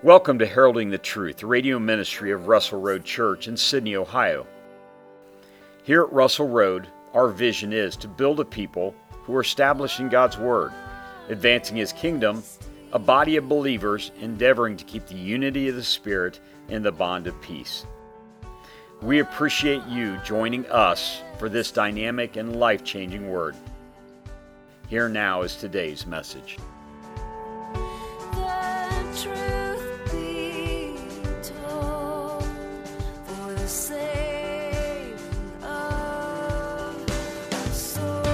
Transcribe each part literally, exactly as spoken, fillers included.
Welcome to Heralding the Truth, the radio ministry of Russell Road Church in Sydney, Ohio. Here at Russell Road, our vision is to build a people who are establishing God's Word, advancing His kingdom, a body of believers endeavoring to keep the unity of the Spirit and the bond of peace. We appreciate you joining us for this dynamic and life-changing Word. Here now is today's message. The truth be told, for the saving of souls.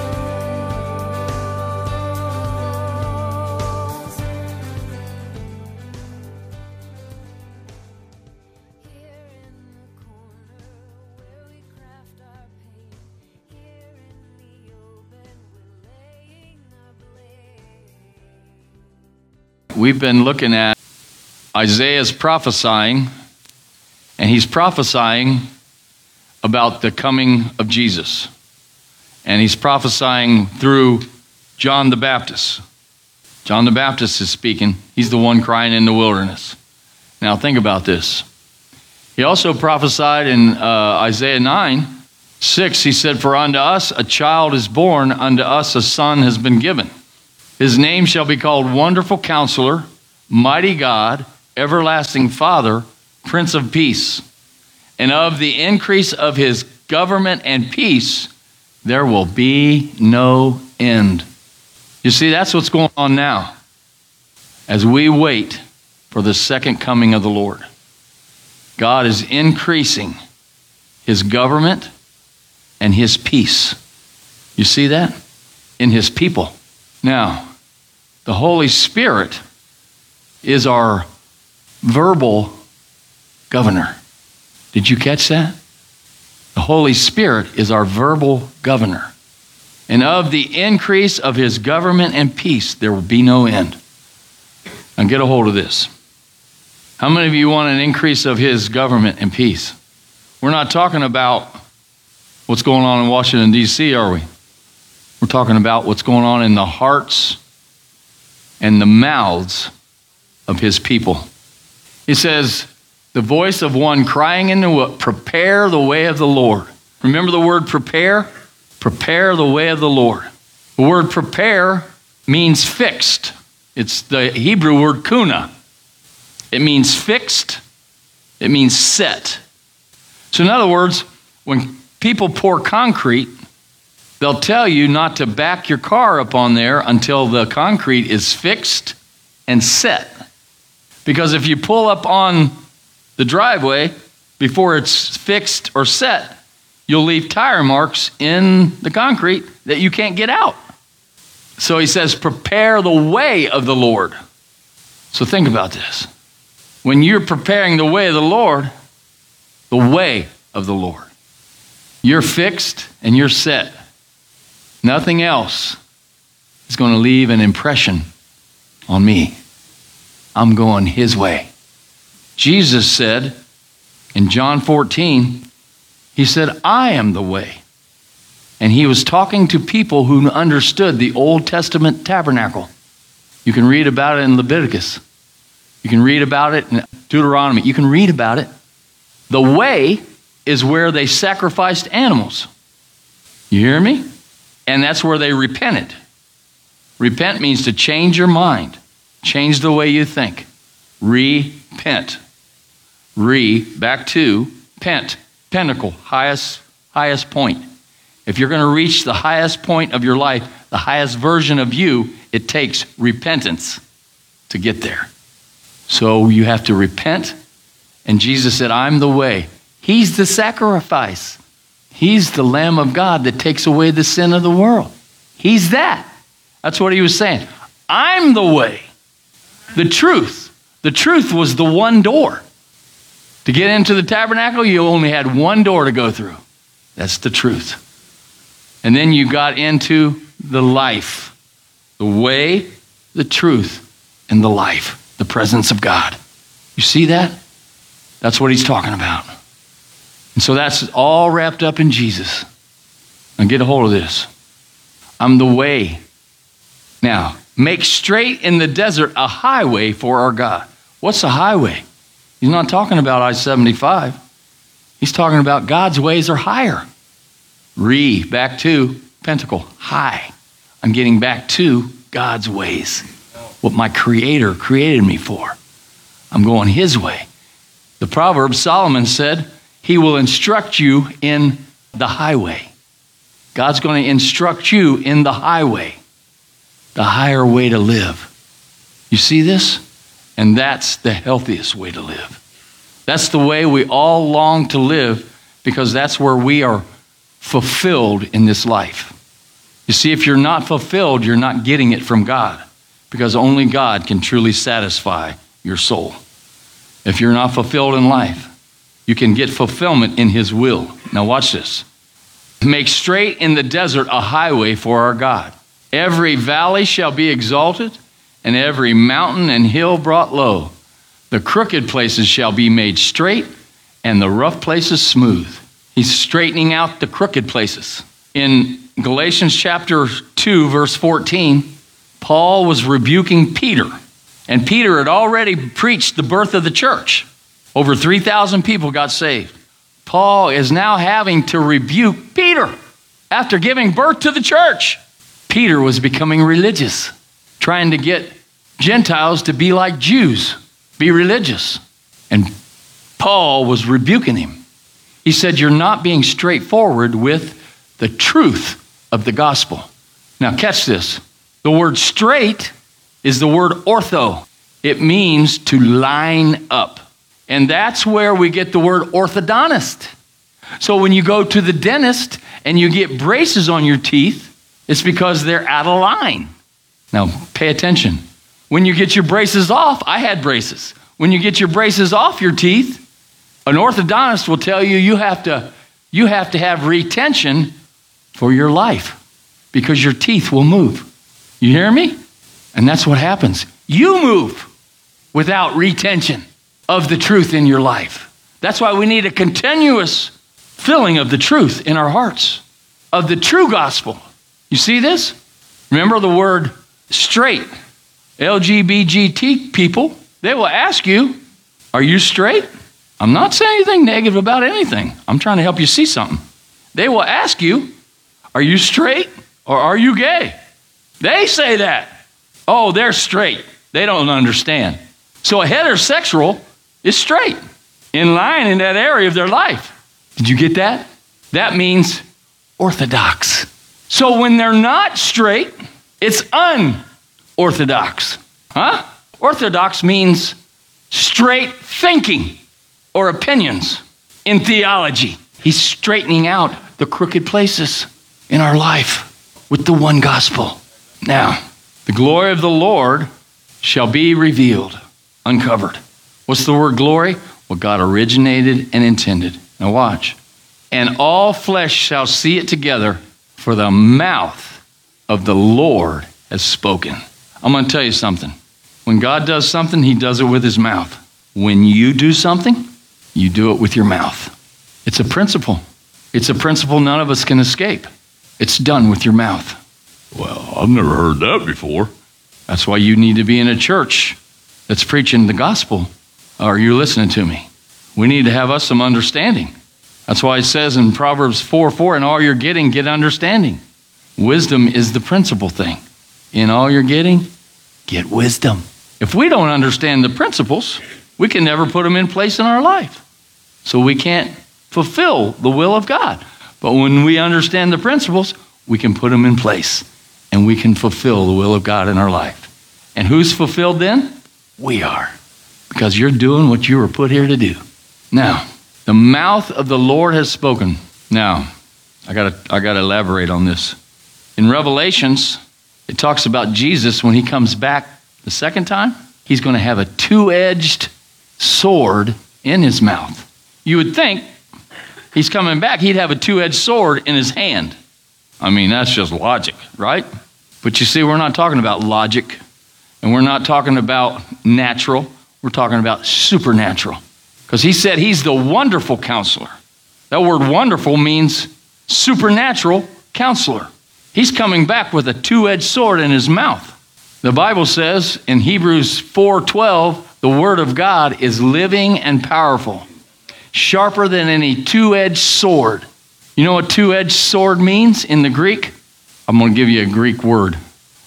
Here in the corner where we craft our pain, here in the open we're laying our blame. We've been looking at Isaiah's prophesying, and he's prophesying about the coming of Jesus. And he's prophesying through John the Baptist. John the Baptist is speaking. He's the one crying in the wilderness. Now think about this. He also prophesied in uh, Isaiah nine, six, he said, "For unto us a child is born, unto us a son has been given. His name shall be called Wonderful Counselor, Mighty God, Everlasting Father, Prince of Peace. And of the increase of his government and peace, there will be no end." You see, that's what's going on now as we wait for the second coming of the Lord. God is increasing his government and his peace. You see that? In his people. Now, the Holy Spirit is our verbal governor. Did you catch that? The Holy Spirit is our verbal governor. And of the increase of his government and peace, there will be no end. Now get a hold of this. How many of you want an increase of his government and peace? We're not talking about what's going on in Washington, D C, are we? We're talking about what's going on in the hearts and the mouths of his people. He says, the voice of one crying in the wo- prepare the way of the Lord. Remember the word prepare? Prepare the way of the Lord. The word prepare means fixed. It's the Hebrew word kuna. It means fixed. It means set. So in other words, when people pour concrete, they'll tell you not to back your car up on there until the concrete is fixed and set. Because if you pull up on the driveway before it's fixed or set, you'll leave tire marks in the concrete that you can't get out. So he says, prepare the way of the Lord. So think about this. When you're preparing the way of the Lord, the way of the Lord, you're fixed and you're set. Nothing else is going to leave an impression on me. I'm going his way. Jesus said in John fourteen, he said, I am the way. And he was talking to people who understood the Old Testament tabernacle. You can read about it in Leviticus. You can read about it in Deuteronomy. You can read about it. The way is where they sacrificed animals. You hear me? And that's where they repented. Repent means to change your mind. Change the way you think. Repent. Re, back to, pent. Pinnacle, highest, highest point. If you're going to reach the highest point of your life, the highest version of you, it takes repentance to get there. So you have to repent. And Jesus said, I'm the way. He's the sacrifice. He's the Lamb of God that takes away the sin of the world. He's that. That's what he was saying. I'm the way. The truth. The truth was the one door. To get into the tabernacle, you only had one door to go through. That's the truth. And then you got into the life. The way, the truth, and the life. The presence of God. You see that? That's what he's talking about. And so that's all wrapped up in Jesus. Now get a hold of this. I'm the way. Now, make straight in the desert a highway for our God. What's the highway? He's not talking about I seventy-five. He's talking about God's ways are higher. Re, back to Pentacle, high. I'm getting back to God's ways, what my Creator created me for. I'm going His way. The Proverbs, Solomon said, He will instruct you in the highway. God's going to instruct you in the highway, the higher way to live. You see this? And that's the healthiest way to live. That's the way we all long to live, because that's where we are fulfilled in this life. You see, if you're not fulfilled, you're not getting it from God, because only God can truly satisfy your soul. If you're not fulfilled in life, you can get fulfillment in His will. Now watch this. Make straight in the desert a highway for our God. Every valley shall be exalted, and every mountain and hill brought low. The crooked places shall be made straight, and the rough places smooth. He's straightening out the crooked places. In Galatians chapter two, verse fourteen, Paul was rebuking Peter. And Peter had already preached the birth of the church. Over three thousand people got saved. Paul is now having to rebuke Peter after giving birth to the church. Peter was becoming religious, trying to get Gentiles to be like Jews, be religious. And Paul was rebuking him. He said, you're not being straightforward with the truth of the gospel. Now catch this. The word straight is the word ortho. It means to line up. And that's where we get the word orthodontist. So when you go to the dentist and you get braces on your teeth, it's because they're out of line. Now pay attention. When you get your braces off, I had braces. When you get your braces off your teeth, an orthodontist will tell you you have to, you have to have retention for your life because your teeth will move. You hear me? And that's what happens. You move without retention of the truth in your life. That's why we need a continuous filling of the truth in our hearts, of the true gospel. You see this? Remember the word straight. L G B T people, they will ask you, are you straight? I'm not saying anything negative about anything. I'm trying to help you see something. They will ask you, are you straight or are you gay? They say that. Oh, they're straight. They don't understand. So a heterosexual is straight, in line in that area of their life. Did you get that? That means orthodox. So when they're not straight, it's unorthodox. Huh? Orthodox means straight thinking or opinions in theology. He's straightening out the crooked places in our life with the one gospel. Now, the glory of the Lord shall be revealed, uncovered. What's the word glory? What God originated and intended. Now watch. And all flesh shall see it together, for the mouth of the Lord has spoken. I'm going to tell you something. When God does something, He does it with His mouth. When you do something, you do it with your mouth. It's a principle. It's a principle none of us can escape. It's done with your mouth. Well, I've never heard that before. That's why you need to be in a church that's preaching the gospel. Are you listening to me? We need to have us some understanding. That's why it says in Proverbs four four, in all you're getting, get understanding. Wisdom is the principal thing. In all you're getting, get wisdom. If we don't understand the principles, we can never put them in place in our life. So we can't fulfill the will of God. But when we understand the principles, we can put them in place and we can fulfill the will of God in our life. And who's fulfilled then? We are. Because you're doing what you were put here to do. Now, the mouth of the Lord has spoken. Now, I gotta, I gotta elaborate on this. In Revelations, it talks about Jesus when He comes back the second time. He's going to have a two-edged sword in His mouth. You would think He's coming back, He'd have a two-edged sword in His hand. I mean, that's just logic, right? But you see, we're not talking about logic, and we're not talking about natural. We're talking about supernatural. Because He said He's the wonderful counselor. That word wonderful means supernatural counselor. He's coming back with a two-edged sword in His mouth. The Bible says in Hebrews four twelve, The Word of God is living and powerful, sharper than any two-edged sword. You know what two-edged sword means in the Greek? I'm going to give you a Greek word.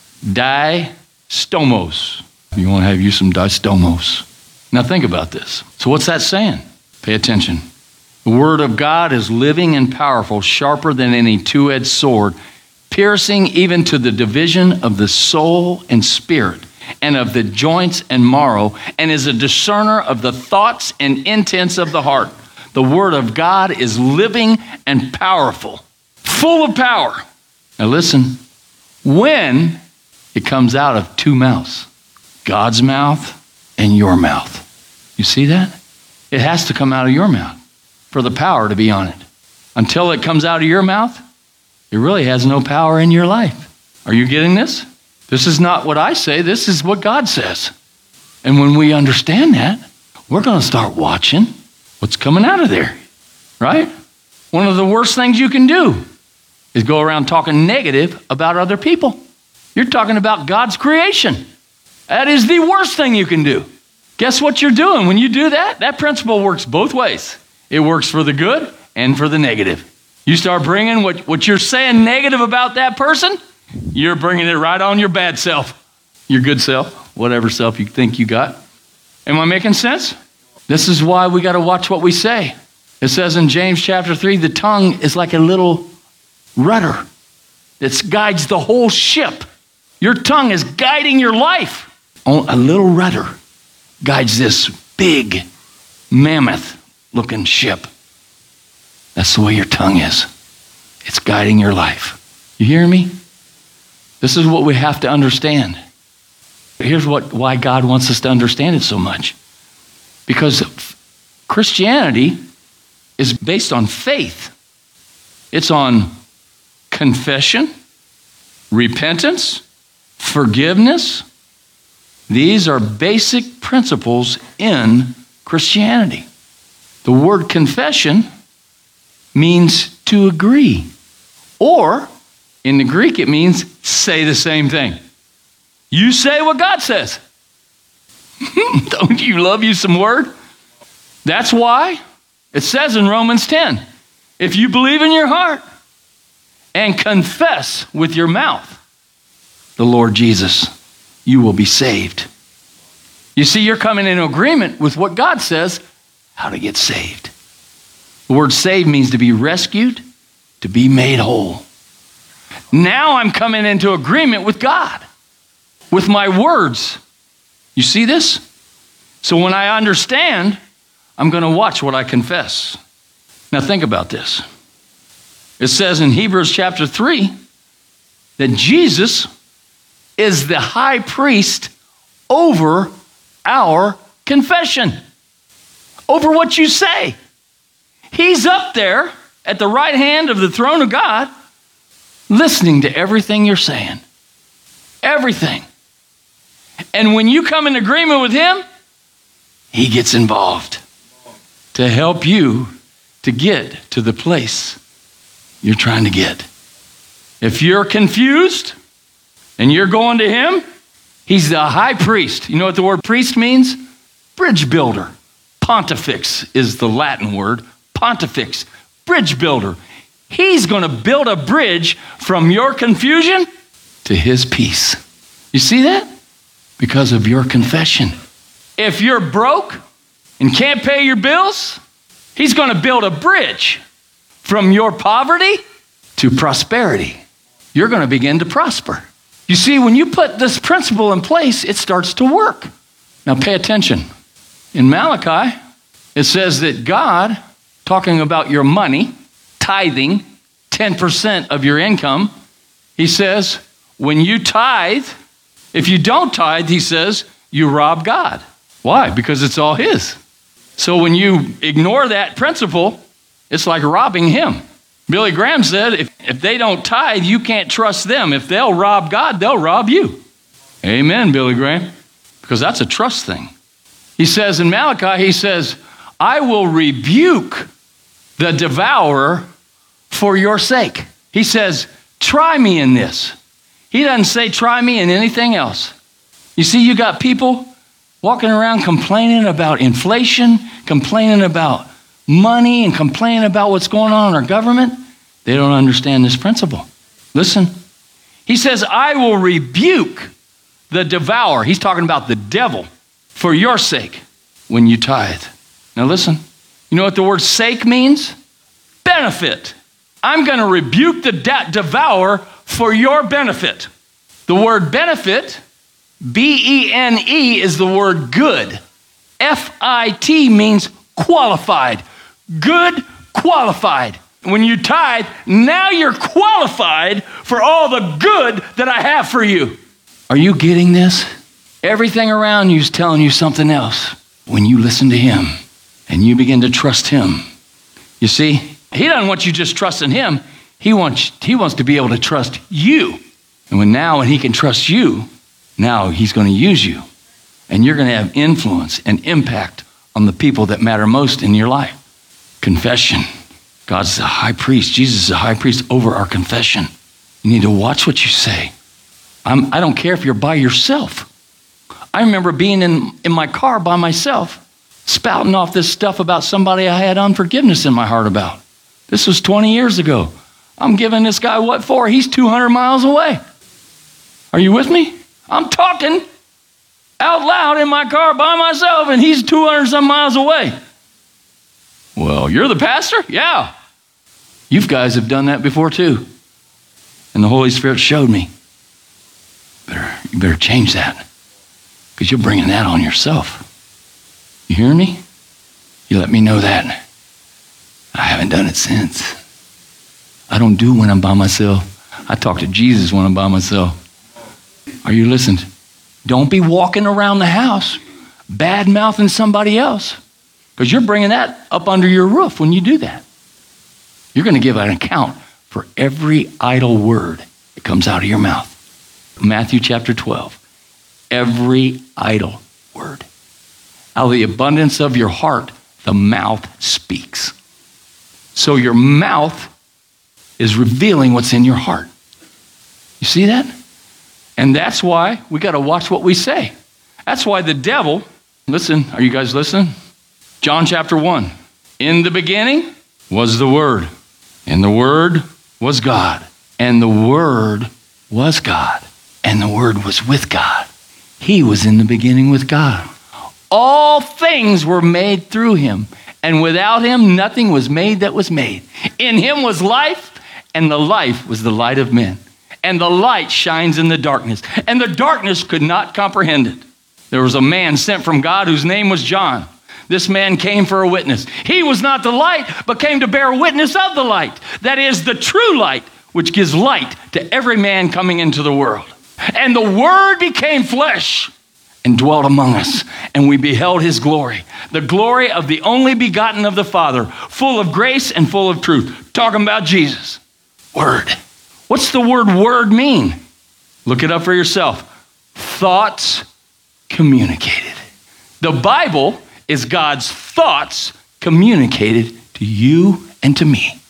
Distomos. You want to have you some distomos. Now think about this. So what's that saying? Pay attention. The Word of God is living and powerful, sharper than any two-edged sword, piercing even to the division of the soul and spirit, and of the joints and marrow, and is a discerner of the thoughts and intents of the heart. The Word of God is living and powerful, full of power. Now listen, when it comes out of two mouths, God's mouth and your mouth. You see that? It has to come out of your mouth for the power to be on it. Until it comes out of your mouth, it really has no power in your life. Are you getting this? This is not what I say. This is what God says. And when we understand that, we're going to start watching what's coming out of there, right? One of the worst things you can do is go around talking negative about other people. You're talking about God's creation. That is the worst thing you can do. Guess what you're doing when you do that? That principle works both ways. It works for the good and for the negative. You start bringing what, what you're saying negative about that person, you're bringing it right on your bad self, your good self, whatever self you think you got. Am I making sense? This is why we got to watch what we say. It says in James chapter three, the tongue is like a little rudder that guides the whole ship. Your tongue is guiding your life. A little rudder guides this big, mammoth-looking ship. That's the way your tongue is. It's guiding your life. You hear me? This is what we have to understand. Here's what why God wants us to understand it so much. Because Christianity is based on faith. It's on confession, repentance, forgiveness. These are basic principles in Christianity. The word confession means to agree. Or, in the Greek, it means say the same thing. You say what God says. Don't you love you some word? That's why it says in Romans ten, if you believe in your heart and confess with your mouth the Lord Jesus, you will be saved. You see, you're coming into agreement with what God says, how to get saved. The word saved means to be rescued, to be made whole. Now I'm coming into agreement with God, with my words. You see this? So when I understand, I'm going to watch what I confess. Now think about this. It says in Hebrews chapter three that Jesus is the high priest over our confession, over what you say. He's up there at the right hand of the throne of God, listening to everything you're saying. Everything. And when you come in agreement with him, he gets involved to help you to get to the place you're trying to get. If you're confused and you're going to him, he's the high priest. You know what the word priest means? Bridge builder. Pontifex is the Latin word. Pontifex, bridge builder. He's going to build a bridge from your confusion to his peace. You see that? Because of your confession. If you're broke and can't pay your bills, he's going to build a bridge from your poverty to prosperity. You're going to begin to prosper. You see, when you put this principle in place, it starts to work. Now pay attention. In Malachi, it says that God, talking about your money, tithing, ten percent of your income, he says, when you tithe, if you don't tithe, he says, you rob God. Why? Because it's all his. So when you ignore that principle, it's like robbing him. Billy Graham said, if, if they don't tithe, you can't trust them. If they'll rob God, they'll rob you. Amen, Billy Graham. Because that's a trust thing. He says in Malachi, he says, I will rebuke the devourer for your sake. He says, try me in this. He doesn't say try me in anything else. You see, you got people walking around complaining about inflation, complaining about money, and complaining about what's going on in our government, they don't understand this principle. Listen, he says, I will rebuke the devourer. He's talking about the devil for your sake when you tithe. Now listen, you know what the word sake means? Benefit. I'm going to rebuke the de- devourer for your benefit. The word benefit, B E N E, is the word good. F I T means qualified. Good, qualified. When you tithe, now you're qualified for all the good that I have for you. Are you getting this? Everything around you is telling you something else. When you listen to him and you begin to trust him, you see, he doesn't want you just trusting him. He wants, he wants to be able to trust you. And when now, when he can trust you, now he's going to use you. And you're going to have influence and impact on the people that matter most in your life. Confession. God's the high priest. Jesus is the high priest over our confession. You need to watch what you say. I'm, I don't care if you're by yourself. I remember being in, in my car by myself, spouting off this stuff about somebody I had unforgiveness in my heart about. This was twenty years ago. I'm giving this guy what for? He's two hundred miles away. Are you with me? I'm talking out loud in my car by myself, and he's two hundred some miles away. Well, you're the pastor? Yeah. You guys have done that before too. And the Holy Spirit showed me. Better, you better change that, because you're bringing that on yourself. You hear me? You let me know that. I haven't done it since. I don't do when I'm by myself. I talk to Jesus when I'm by myself. Are you listening? Don't be walking around the house bad-mouthing somebody else, because you're bringing that up under your roof when you do that. You're going to give an account for every idle word that comes out of your mouth. Matthew chapter twelve. Every idle word. Out of the abundance of your heart, the mouth speaks. So your mouth is revealing what's in your heart. You see that? And that's why we got to watch what we say. That's why the devil, listen, are you guys listening? John chapter one. In the beginning was the Word, and the Word was God, and the Word was God, and the Word was with God. He was in the beginning with God. All things were made through him, and without him nothing was made that was made. In him was life, and the life was the light of men. And the light shines in the darkness, and the darkness could not comprehend it. There was a man sent from God whose name was John. This man came for a witness. He was not the light, but came to bear witness of the light. That is the true light, which gives light to every man coming into the world. And the Word became flesh and dwelt among us, and we beheld his glory, the glory of the only begotten of the Father, full of grace and full of truth. Talking about Jesus. Word. What's the word word mean? Look it up for yourself. Thoughts communicated. The Bible is God's thoughts communicated to you and to me.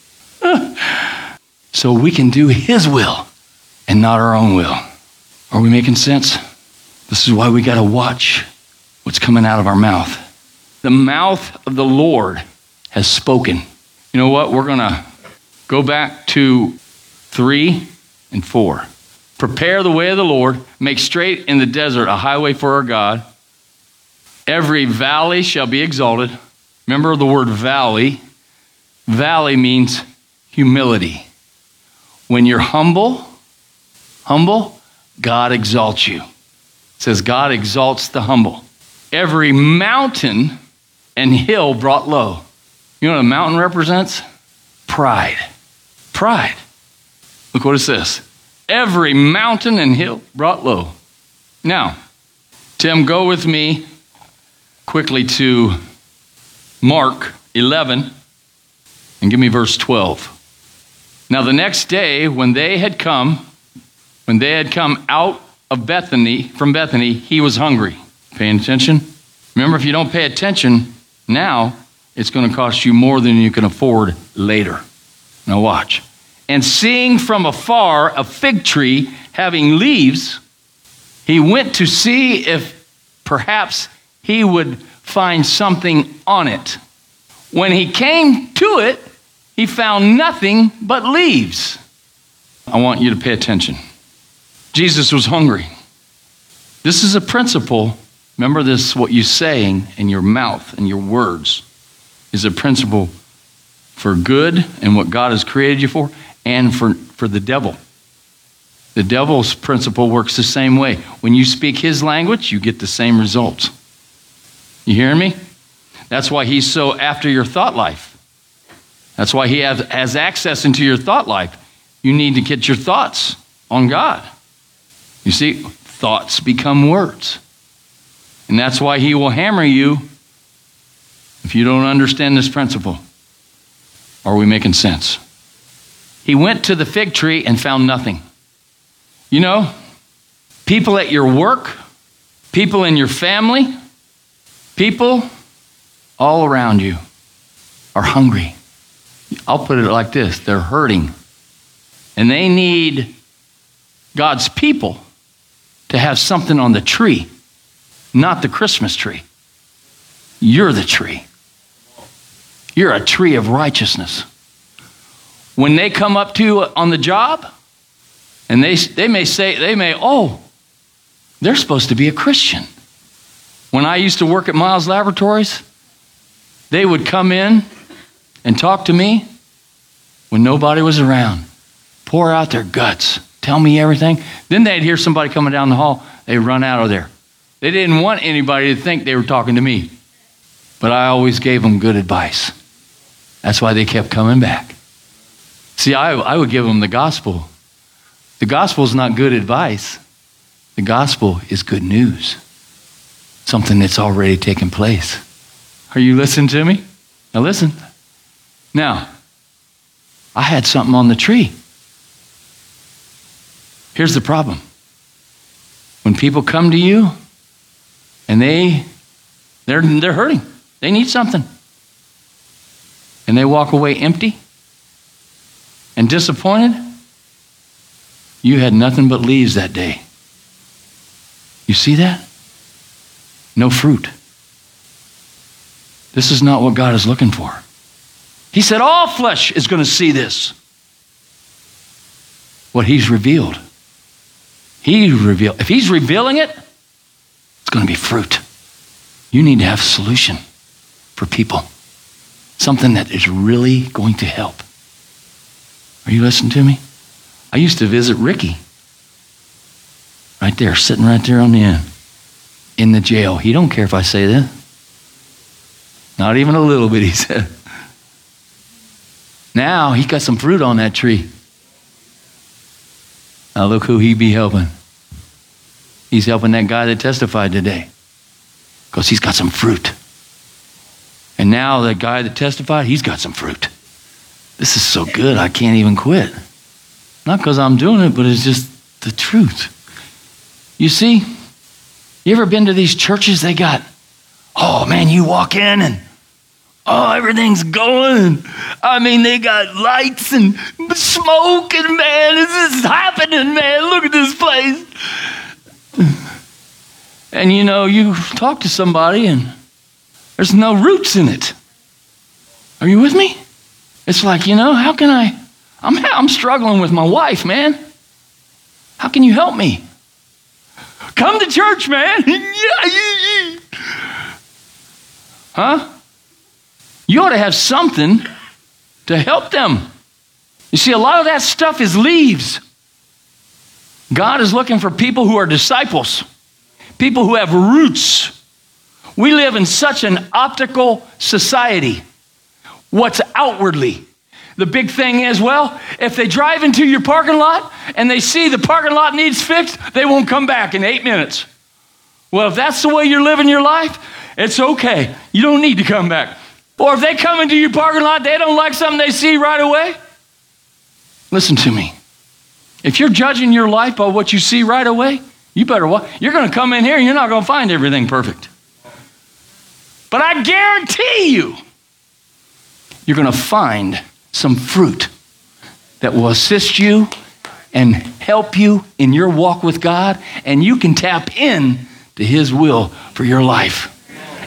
So we can do his will and not our own will. Are we making sense? This is why we got to watch what's coming out of our mouth. The mouth of the Lord has spoken. You know what? We're going to go back to three and four. Prepare the way of the Lord. Make straight in the desert a highway for our God. Every valley shall be exalted. Remember the word valley. Valley means humility. When you're humble, humble, God exalts you. It says God exalts the humble. Every mountain and hill brought low. You know what a mountain represents? Pride. Pride. Look what it says. Every mountain and hill brought low. Now, Tim, go with me quickly to Mark eleven and give me verse twelve. Now the next day when they had come, when they had come out of Bethany, from Bethany, he was hungry. Paying attention? Remember, if you don't pay attention now, it's going to cost you more than you can afford later. Now watch. And seeing from afar a fig tree having leaves, he went to see if perhaps he would find something on it. When he came to it, he found nothing but leaves. I want you to pay attention. Jesus was hungry. This is a principle. Remember this, what you're saying in your mouth and your words is a principle for good and what God has created you for, and for, for the devil. The devil's principle works the same way. When you speak his language, you get the same results. You hearing me? That's why he's so after your thought life. That's why he has, has access into your thought life. You need to get your thoughts on God. You see, thoughts become words. And that's why he will hammer you if you don't understand this principle. Are we making sense? He went to the fig tree and found nothing. You know, people at your work, people in your family, people all around you are hungry. I'll put it like this. They're hurting. And they need God's people to have something on the tree, not the Christmas tree. You're the tree. You're a tree of righteousness. When they come up to you on the job, and they, they may say, they may, oh, they're supposed to be a Christian. When I used to work at Miles Laboratories, they would come in and talk to me when nobody was around. Pour out their guts. Tell me everything. Then they'd hear somebody coming down the hall. They'd run out of there. They didn't want anybody to think they were talking to me. But I always gave them good advice. That's why they kept coming back. See, I, I would give them the gospel. The gospel is not good advice. The gospel is good news. Something that's already taken place. Are you listening to me? Now listen. Now, I had something on the tree. Here's the problem. When people come to you and they, they're, they're hurting. They need something. And they walk away empty and disappointed. You had nothing but leaves that day. You see that? No fruit. This is not what God is looking for. He said all flesh is going to see this. What he's revealed. He revealed. If he's revealing it, it's going to be fruit. You need to have a solution for people. Something that is really going to help. Are you listening to me? I used to visit Ricky. Right there, sitting right there on the end. In the jail. He don't care if I say that. Not even a little bit, he said. Now, he got some fruit on that tree. Now look who he be helping. He's helping that guy that testified today. Because he's got some fruit. And now the guy that testified, he's got some fruit. This is so good, I can't even quit. Not because I'm doing it, but it's just the truth. You see, you ever been to these churches? They got, oh man, you walk in and oh, everything's going. I mean, they got lights and smoke and man, this is happening, man. Look at this place. And you know, you talk to somebody and there's no roots in it. Are you with me? It's like, you know, how can I, I'm, I'm struggling with my wife, man. How can you help me? Come to church, man. Huh? You ought to have something to help them. You see, a lot of that stuff is leaves. God is looking for people who are disciples, people who have roots. We live in such an optical society. What's outwardly? The big thing is, well, if they drive into your parking lot and they see the parking lot needs fixed, they won't come back in eight minutes. Well, if that's the way you're living your life, it's okay. You don't need to come back. Or if they come into your parking lot, they don't like something they see right away. Listen to me. If you're judging your life by what you see right away, you better watch. You're going to come in here and you're not going to find everything perfect. But I guarantee you, you're going to find some fruit that will assist you and help you in your walk with God, and you can tap in to his will for your life.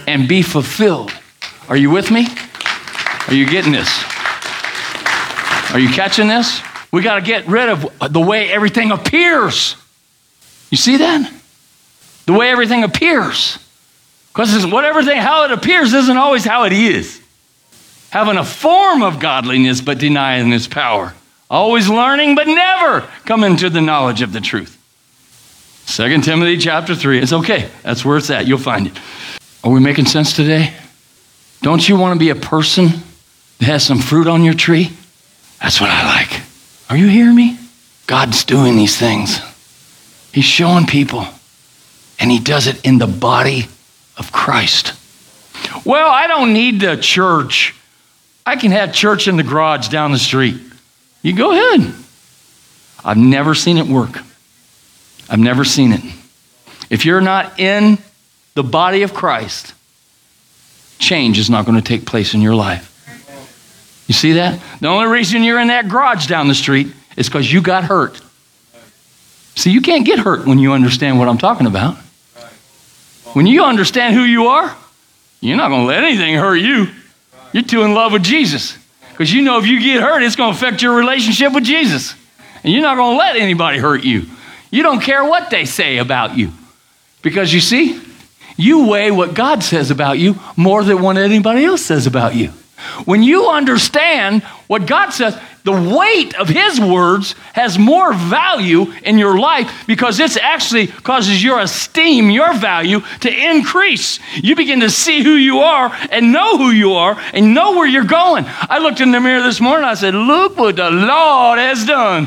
and be fulfilled. Are you with me? Are you getting this? Are you catching this? We got to get rid of the way everything appears. You see that? The way everything appears. Because whatever thing, how it appears isn't always how it is. Having a form of godliness but denying its power. Always learning but never coming to the knowledge of the truth. Second Timothy chapter three. It's okay. That's where it's at. You'll find it. Are we making sense today? Don't you want to be a person that has some fruit on your tree? That's what I like. Are you hearing me? God's doing these things. He's showing people. And he does it in the body of Christ. Well, I don't need the church. I can have church in the garage down the street. You go ahead. I've never seen it work. I've never seen it. If you're not in the body of Christ, change is not going to take place in your life. You see that? The only reason you're in that garage down the street is because you got hurt. See, you can't get hurt when you understand what I'm talking about. When you understand who you are, you're not going to let anything hurt you. You're too in love with Jesus. Because you know if you get hurt, it's going to affect your relationship with Jesus. And you're not going to let anybody hurt you. You don't care what they say about you. Because you see, you weigh what God says about you more than what anybody else says about you. When you understand what God says, the weight of his words has more value in your life because it actually causes your esteem, your value to increase. You begin to see who you are and know who you are and know where you're going. I looked in the mirror this morning and I said, look what the Lord has done.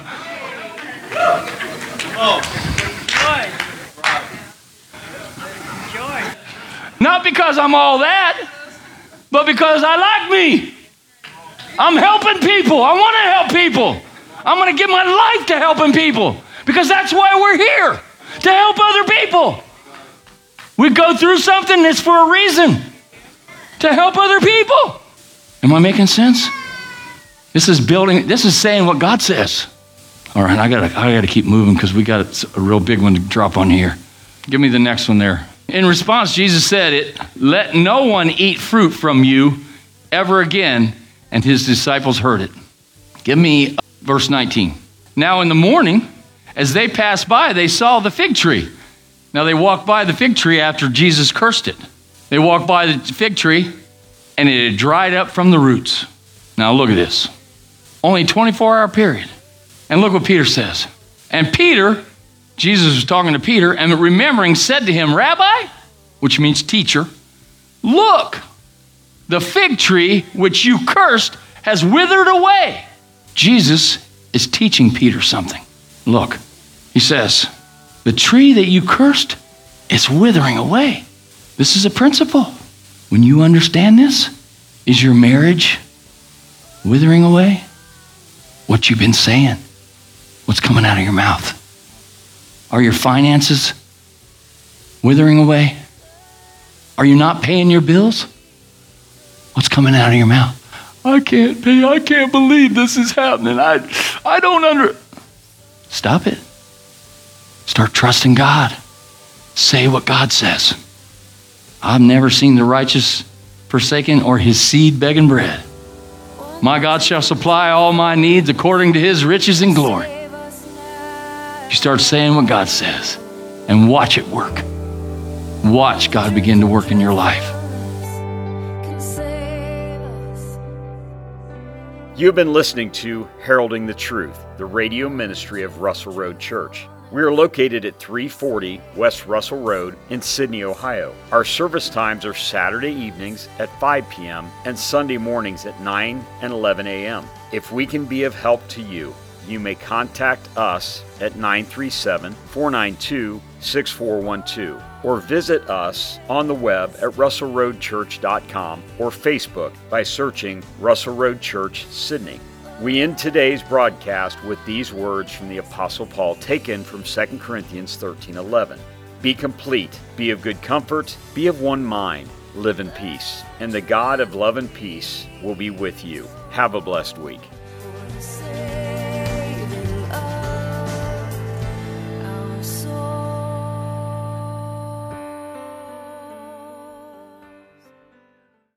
Not because I'm all that, but because I like me. I'm helping people. I want to help people. I'm going to give my life to helping people because that's why we're here, to help other people. We go through something that's for a reason, to help other people. Am I making sense? This is building, this is saying what God says. All right, I got to I got to keep moving because we got a real big one to drop on here. Give me the next one there. In response, Jesus said it, let no one eat fruit from you ever again. And his disciples heard it. Give me verse nineteen. Now in the morning, as they passed by, they saw the fig tree. Now they walked by the fig tree after Jesus cursed it. They walked by the fig tree and it had dried up from the roots. Now look at this. Only twenty-four hour period. And look what Peter says. And Peter, Jesus was talking to Peter, and remembering said to him, Rabbi, which means teacher, look, the fig tree which you cursed has withered away. Jesus is teaching Peter something. Look, he says, the tree that you cursed is withering away. This is a principle. When you understand this, is your marriage withering away? What you've been saying? What's coming out of your mouth? Are your finances withering away? Are you not paying your bills? What's coming out of your mouth? I can't pay. I can't believe this is happening. I, I don't under... Stop it. Start trusting God. Say what God says. I've never seen the righteous forsaken or his seed begging bread. My God shall supply all my needs according to his riches and glory. You start saying what God says and watch it work. Watch God begin to work in your life. You have been listening to Heralding the Truth, the radio ministry of Russell Road Church. We are located at three forty West Russell Road in Sydney, Ohio. Our service times are Saturday evenings at five p.m. and Sunday mornings at nine and eleven a.m. If we can be of help to you, you may contact us at nine three seven, four nine two, six four one two or visit us on the web at russell road church dot com or Facebook by searching Russell Road Church, Sydney. We end today's broadcast with these words from the Apostle Paul taken from Second Corinthians thirteen eleven. Be complete, be of good comfort, be of one mind, live in peace, and the God of love and peace will be with you. Have a blessed week. Say